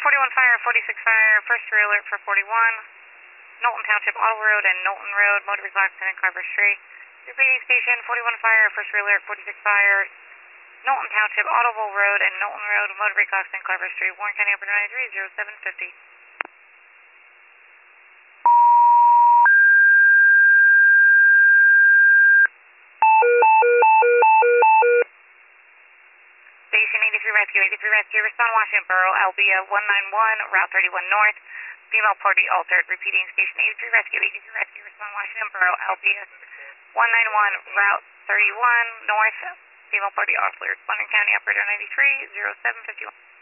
41 fire, 46 fire, first alert for 41. Knowlton Township, Auto Road and Knowlton Road, motor vehicle accident, Carver Street. Repeating station, 41 fire, first alert, 46 fire. Knowlton Township, Autoville Road and Knowlton Road, motor vehicle accident, Carver Street. Warren County, Upper 93, 0750. Station 83 Rescue, respond Washington Borough, Albia 191, Route 31 North. Female party altered. Repeating station 83 Rescue, respond Washington Borough, Albia 191, Route 31 North. Female party altered. Warren County, Operator 93, 0751.